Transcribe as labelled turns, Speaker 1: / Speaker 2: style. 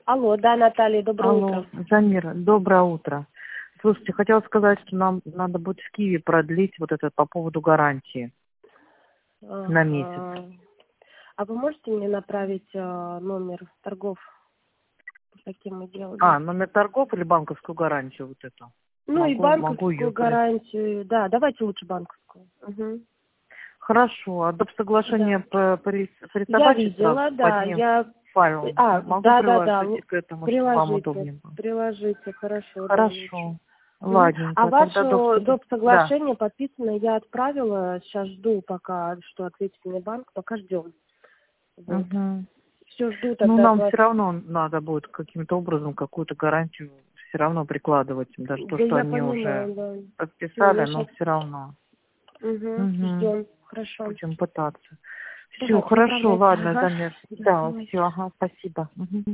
Speaker 1: Алло, да, Наталья, доброе
Speaker 2: Алло,
Speaker 1: утро.
Speaker 2: Замира, доброе утро. Слушайте, хотела сказать, что нам надо будет в Киеве продлить вот это по поводу гарантии на месяц.
Speaker 1: Ага. А вы можете мне направить номер торгов, каким мы делали?
Speaker 2: Номер торгов или банковскую гарантию вот эту?
Speaker 1: Ну и
Speaker 2: Могу
Speaker 1: банковскую
Speaker 2: ее.
Speaker 1: гарантию. Да, давайте лучше банковскую. Угу.
Speaker 2: Хорошо, а доп. Соглашение
Speaker 1: Да. Я
Speaker 2: порисовать сразу
Speaker 1: видела,
Speaker 2: под
Speaker 1: да,
Speaker 2: ним файл? Могу
Speaker 1: да,
Speaker 2: приложить к этому, чтобы вам удобнее было?
Speaker 1: приложите, хорошо, да, лучше.
Speaker 2: Хорошо,
Speaker 1: Мгм. А
Speaker 2: ладненько. Тогда
Speaker 1: ваше доп.
Speaker 2: Да.
Speaker 1: Соглашение подписано, я отправила, сейчас жду пока, что ответит мне банк, пока ждем. Вот.
Speaker 2: Угу.
Speaker 1: Все жду
Speaker 2: Ну,
Speaker 1: тогда от
Speaker 2: нам
Speaker 1: вас.
Speaker 2: все равно надо будет каким-то образом какую-то гарантию все равно прикладывать. Даже то,
Speaker 1: Да
Speaker 2: что
Speaker 1: я
Speaker 2: они уже
Speaker 1: понимаю, да. Ну,
Speaker 2: подписали,
Speaker 1: я
Speaker 2: но
Speaker 1: сейчас...
Speaker 2: все равно.
Speaker 1: Угу,
Speaker 2: Угу.
Speaker 1: ждем. Хорошо.
Speaker 2: Будем пытаться. Все,
Speaker 1: Давайте,
Speaker 2: хорошо,
Speaker 1: направляйте.
Speaker 2: ладно,
Speaker 1: Ага.
Speaker 2: Замер.
Speaker 1: Да,
Speaker 2: Да,
Speaker 1: давайте.
Speaker 2: все, ага, спасибо. Мгм.